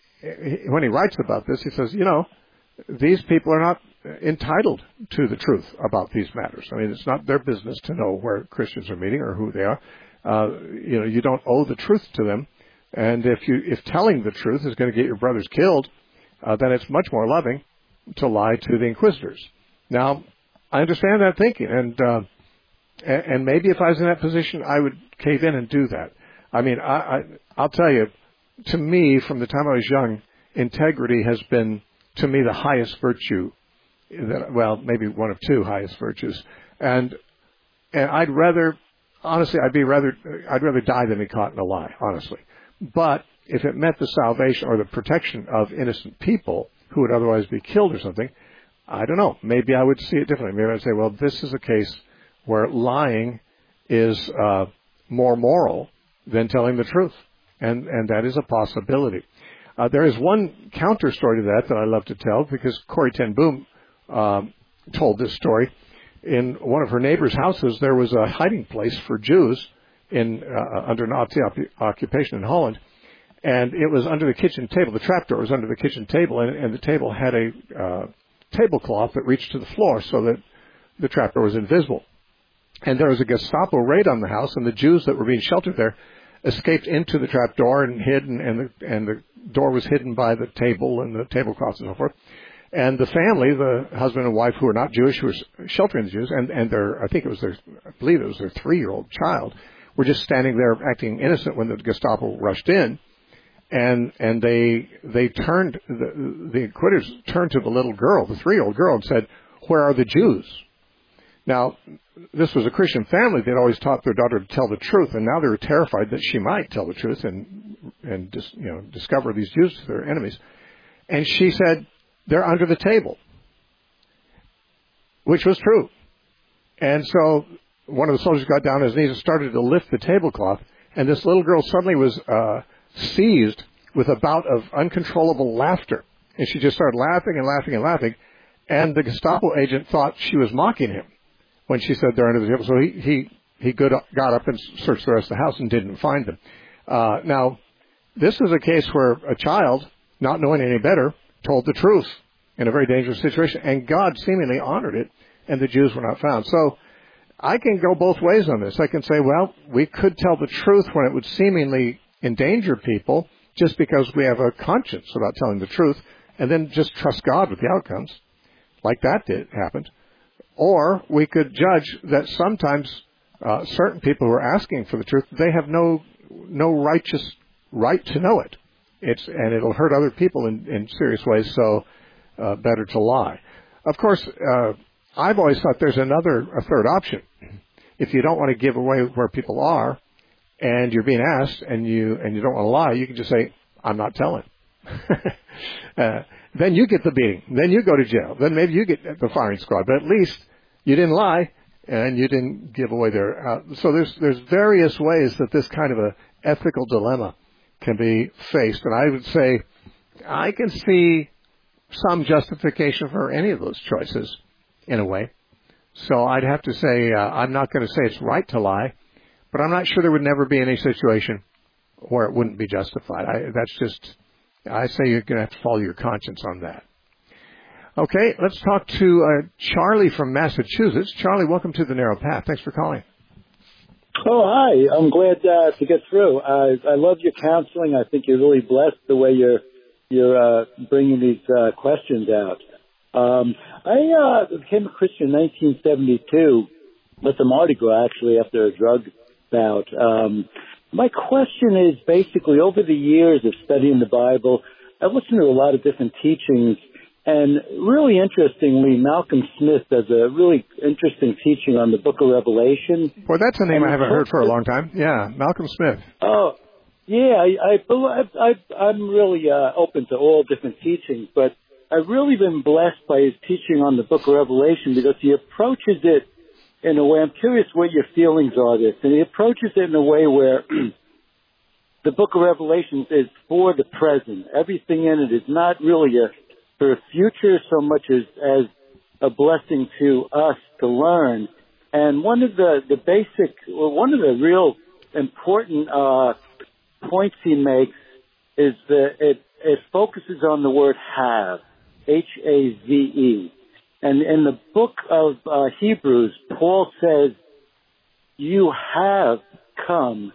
when he writes about this, he says, you know, these people are not entitled to the truth about these matters. I mean, it's not their business to know where Christians are meeting or who they are. Uh, you know, you don't owe the truth to them. And if you, if telling the truth is going to get your brothers killed, uh, then it's much more loving to lie to the inquisitors. Now, I understand that thinking, and, uh, And maybe if I was in that position, I would cave in and do that. I mean, I, I, I'll tell you, to me, from the time I was young, integrity has been, to me, the highest virtue. That, well, maybe one of two highest virtues. And and I'd rather, honestly, I'd be rather, I'd rather die than be caught in a lie, honestly. But if it meant the salvation or the protection of innocent people who would otherwise be killed or something, I don't know. Maybe I would see it differently. Maybe I'd say, well, this is a case where lying is uh, more moral than telling the truth. And, and that is a possibility. Uh, there is one counter story to that that I love to tell, because Corrie ten Boom um, told this story. In one of her neighbor's houses, there was a hiding place for Jews in uh, under Nazi op- occupation in Holland. And it was under the kitchen table. The trapdoor was under the kitchen table, and, and the table had a uh, tablecloth that reached to the floor so that the trapdoor was invisible. And there was a Gestapo raid on the house, and the Jews that were being sheltered there escaped into the trapdoor and hid, and, and, the, and the door was hidden by the table and the tablecloths and so forth. And the family, the husband and wife who were not Jewish, who were sheltering the Jews, and, and their, I think it was their, I believe it was their three-year-old child, were just standing there acting innocent when the Gestapo rushed in. And, and they, they turned, the, the inquisitors turned to the little girl, the three-year-old girl, and said, where are the Jews? Now, this was a Christian family. They'd always taught their daughter to tell the truth, and now they were terrified that she might tell the truth and and dis, you know discover these Jews to their enemies. And she said, they're under the table, which was true. And so one of the soldiers got down on his knees and started to lift the tablecloth, and this little girl suddenly was uh, seized with a bout of uncontrollable laughter. And she just started laughing and laughing and laughing, and the Gestapo agent thought she was mocking him when she said they're under the table. So he he, he got up and searched the rest of the house and didn't find them. Uh, now, this is a case where a child, not knowing any better, told the truth in a very dangerous situation, and God seemingly honored it, and the Jews were not found. So I can go both ways on this. I can say, well, we could tell the truth when it would seemingly endanger people just because we have a conscience about telling the truth, and then just trust God with the outcomes, like that did happened. Or we could judge that sometimes uh, certain people who are asking for the truth, they have no no righteous right to know it. It's and it'll hurt other people in, in serious ways, so uh, better to lie. Of course, uh, I've always thought there's another, a third option. If you don't want to give away where people are, and you're being asked, and you and you don't want to lie, you can just say, "I'm not telling." uh, then you get the beating. Then you go to jail. Then maybe you get the firing squad. But at least you didn't lie, and you didn't give away their. Uh, so there's there's various ways that this kind of a ethical dilemma can be faced, and I would say I can see some justification for any of those choices in a way. So I'd have to say uh, I'm not going to say it's right to lie, but I'm not sure there would never be any situation where it wouldn't be justified. I, that's just, I say you're going to have to follow your conscience on that. Okay, let's talk to uh, Charlie from Massachusetts. Charlie, welcome to the Narrow Path. Thanks for calling. Oh, hi. I'm glad uh, to get through. I, I love your counseling. I think you're really blessed the way you're you're uh, bringing these uh, questions out. Um, I uh, became a Christian in nineteen seventy-two with the Mardi Gras, actually, after a drug bout. Um, my question is basically, over the years of studying the Bible, I've listened to a lot of different teachings, and really interestingly, Malcolm Smith does a really interesting teaching on the Book of Revelation. Well, that's a name I haven't heard for a long time. Yeah, Malcolm Smith. Oh, yeah, I, I, I, I'm really uh, open to all different teachings, but I've really been blessed by his teaching on the Book of Revelation because he approaches it in a way, I'm curious what your feelings are this, and he approaches it in a way where the Book of Revelation is for the present. Everything in it is not really a, for the future so much as, as a blessing to us to learn. And one of the, the basic, well, one of the real important uh, points he makes is that it, it focuses on the word have, H A V E. And in the book of uh, Hebrews, Paul says, you have come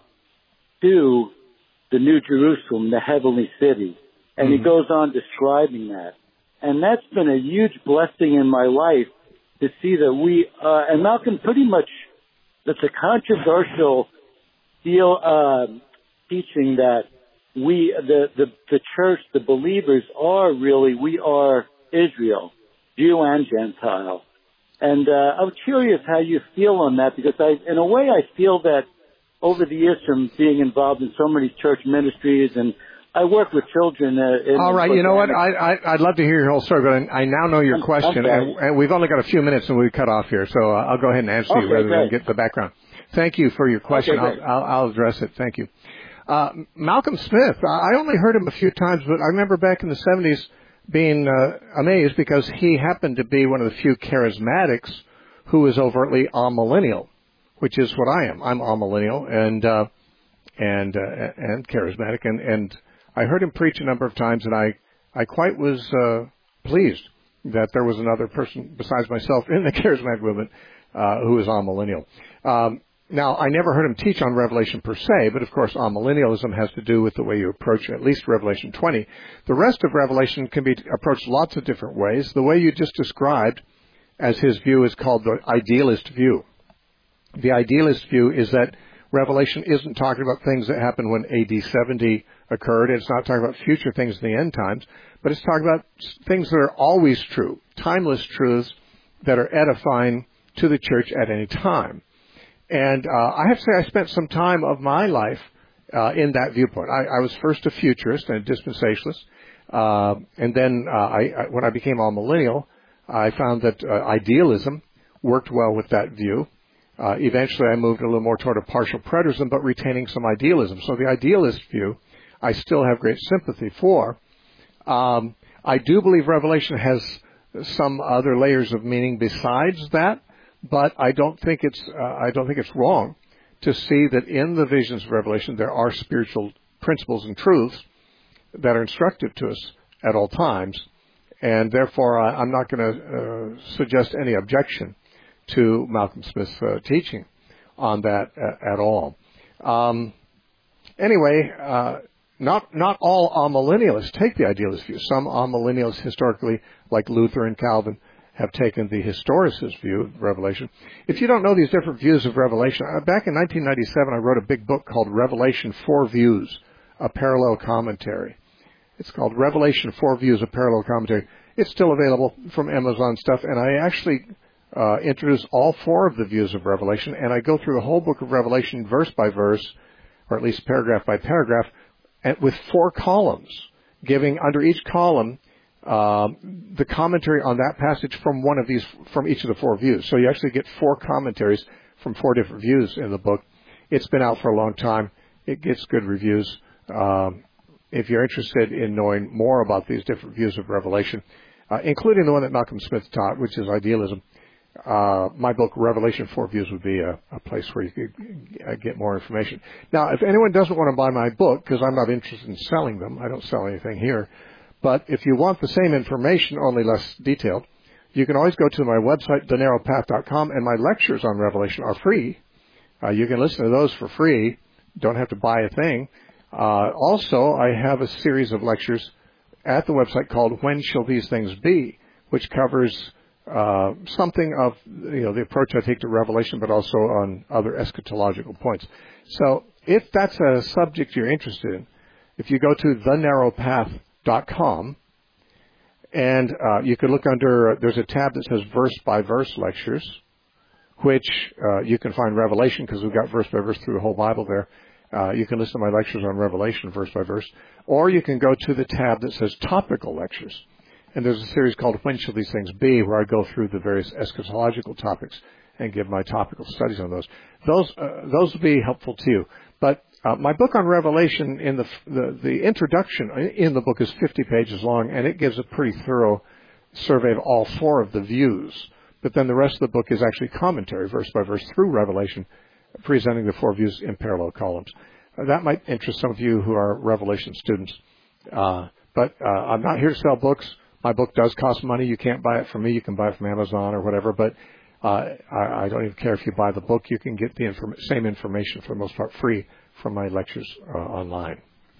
to the New Jerusalem, the heavenly city. And mm-hmm. he goes on describing that. And that's been a huge blessing in my life to see that we, uh, and Malcolm pretty much, that's a controversial deal, uh, teaching that we, the, the, the church, the believers are really, we are Israel, Jew and Gentile. And, uh, I'm curious how you feel on that, because I, in a way, I feel that over the years from being involved in so many church ministries, and I work with children. Uh, in All right, you know what? I, I, I'd love to hear your whole story, but I now know your I'm, question, I'm and, and we've only got a few minutes and we cut off here, so uh, I'll go ahead and answer okay, you rather great. than get the background. Thank you for your question. Okay, I'll, I'll, I'll address it. Thank you. Uh, Malcolm Smith, I only heard him a few times, but I remember back in the seventies being uh, amazed because he happened to be one of the few charismatics who was overtly amillennial, which is what I am. I'm amillennial and uh, and uh, and charismatic, and, and I heard him preach a number of times, and I, I quite was uh, pleased that there was another person besides myself in the charismatic movement uh, who was amillennial. Um, now, I never heard him teach on Revelation per se, but of course amillennialism has to do with the way you approach at least Revelation twenty. The rest of Revelation can be approached lots of different ways. The way you just described as his view is called the idealist view. The idealist view is that Revelation isn't talking about things that happened when A D seventy occurred. It's not talking about future things in the end times, but it's talking about things that are always true, timeless truths that are edifying to the church at any time. And uh, I have to say I spent some time of my life uh, in that viewpoint. I, I was first a futurist and a dispensationalist, uh, and then uh, I, I, when I became all millennial, I found that uh, idealism worked well with that view. Uh, eventually, I moved a little more toward a partial preterism, but retaining some idealism. So the idealist view, I still have great sympathy for. Um, I do believe Revelation has some other layers of meaning besides that, but I don't think it's uh, I don't think it's wrong to see that in the visions of Revelation there are spiritual principles and truths that are instructive to us at all times, and therefore I, I'm not going to uh, suggest any objection to Malcolm Smith's uh, teaching on that uh, at all. Um, anyway, uh, not not all amillennialists take the idealist view. Some amillennialists historically, like Luther and Calvin, have taken the historicist view of Revelation. If you don't know these different views of Revelation, uh, back in nineteen ninety-seven I wrote a big book called Revelation Four Views, a Parallel Commentary. It's called Revelation Four Views, a Parallel Commentary. It's still available from Amazon stuff, and I actually uh, introduce all four of the views of Revelation, and I go through the whole book of Revelation verse by verse, or at least paragraph by paragraph, and with four columns, giving under each column um, the commentary on that passage from one of these, from each of the four views. So you actually get four commentaries from four different views in the book. It's been out for a long time. It gets good reviews. Um, if you're interested in knowing more about these different views of Revelation, uh, including the one that Malcolm Smith taught, which is idealism, uh, my book, Revelation Four Views, would be a, a place where you could get more information. Now, if anyone doesn't want to buy my book, because I'm not interested in selling them, I don't sell anything here, but if you want the same information, only less detailed, you can always go to my website, the narrow path dot com, and my lectures on Revelation are free. Uh, you can listen to those for free. Don't have to buy a thing. Uh, also, I have a series of lectures at the website called When Shall These Things Be, which covers uh, something of you know the approach I take to Revelation, but also on other eschatological points. So if that's a subject you're interested in, if you go to the narrow path dot com, and uh, you can look under, there's a tab that says verse-by-verse lectures, which uh, you can find Revelation, because we've got verse-by-verse through the whole Bible there. Uh, you can listen to my lectures on Revelation verse by verse, or you can go to the tab that says topical lectures. And there's a series called When Shall These Things Be, where I go through the various eschatological topics and give my topical studies on those. Those uh, those will be helpful to you. But uh, my book on Revelation, in the, the the introduction in the book is fifty pages long, and it gives a pretty thorough survey of all four of the views. But then the rest of the book is actually commentary, verse by verse, through Revelation, presenting the four views in parallel columns. Uh, that might interest some of you who are Revelation students. Uh, but uh, I'm not here to sell books. My book does cost money. You can't buy it from me. You can buy it from Amazon or whatever. But uh, I, I don't even care if you buy the book. You can get the inform- same information, for the most part, free from my lectures uh, online.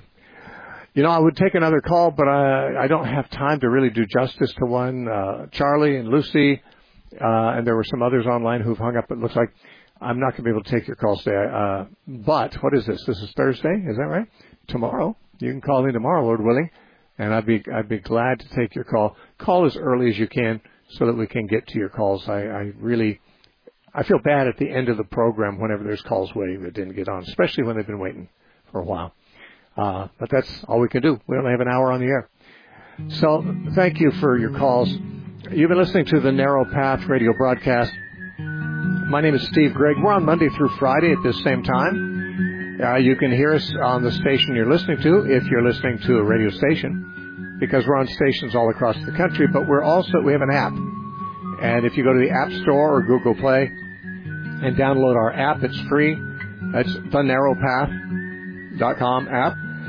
You know, I would take another call, but I, I don't have time to really do justice to one. Uh, Charlie and Lucy, uh, and there were some others online who've hung up, it looks like. I'm not going to be able to take your calls today. Uh, but what is this? This is Thursday, is that right? Tomorrow. You can call me tomorrow, Lord willing, and I'd be I'd be glad to take your call. Call as early as you can so that we can get to your calls. I, I really I feel bad at the end of the program whenever there's calls waiting that didn't get on, especially when they've been waiting for a while. Uh, but that's all we can do. We only have an hour on the air. So thank you for your calls. You've been listening to the Narrow Path radio broadcast. My name is Steve Gregg. We're on Monday through Friday at this same time. Uh, you can hear us on the station you're listening to if you're listening to a radio station, because we're on stations all across the country, but we're also, we have an app. And if you go to the App Store or Google Play and download our app, it's free. That's the narrow path dot com app.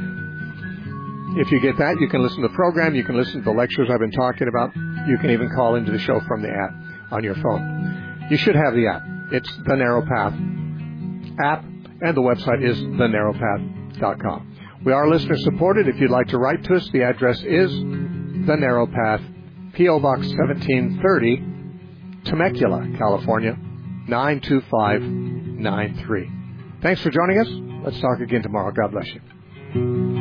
If you get that, you can listen to the program. You can listen to the lectures I've been talking about. You can even call into the show from the app on your phone. You should have the app. It's the Narrow Path app, and the website is the narrow path dot com. We are listener supported. If you'd like to write to us, the address is The Narrow Path, P O Box seventeen thirty, Temecula, California, nine two five nine three. Thanks for joining us. Let's talk again tomorrow. God bless you.